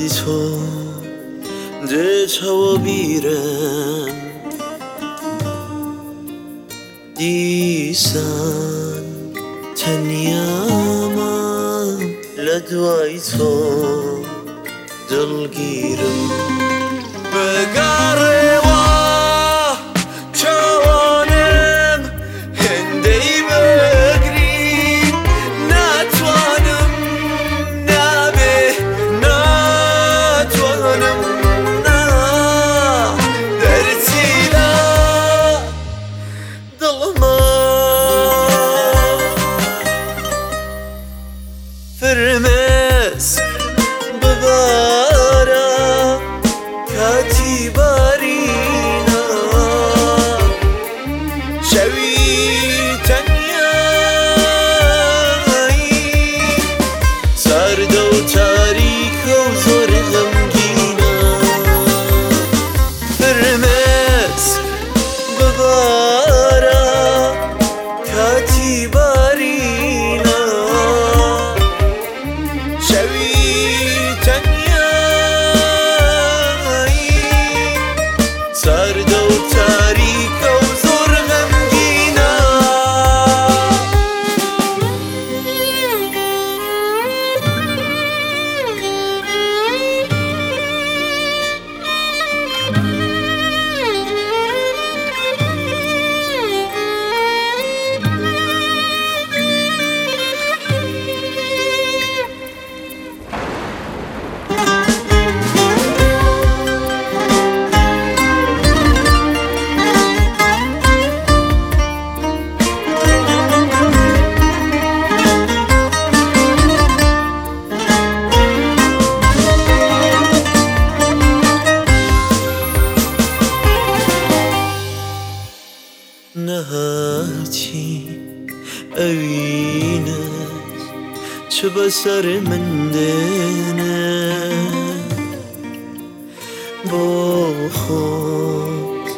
بی تو دچاو بیرم دیسان تنیاما لدوای تو دلگیرم بگاره فرمس ببارا کاتی بارینا شوی تنیایی سرد و تاریک و زور غمگینا فرمس ببارا کاتی بارینا سرد و تاریک و زور غمگینا نهاتی اوینت چه بسر من دینه با خود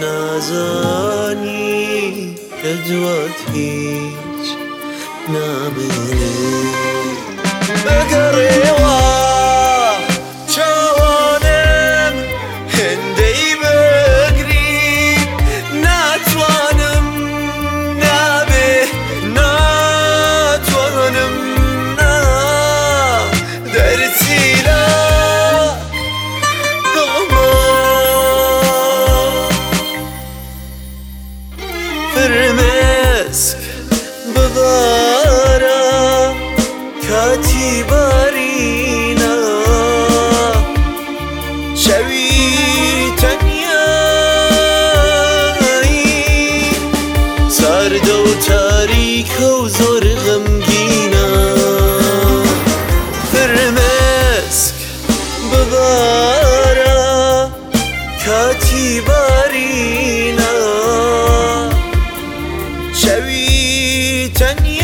نازانی ادوات هیچ نامنه بگره فرمسك ببارا كاتي بارينا شوي تنياي سرد و تاریک و زور غمگینا فرمسك ببارا كاتي بارينا شوي تنيا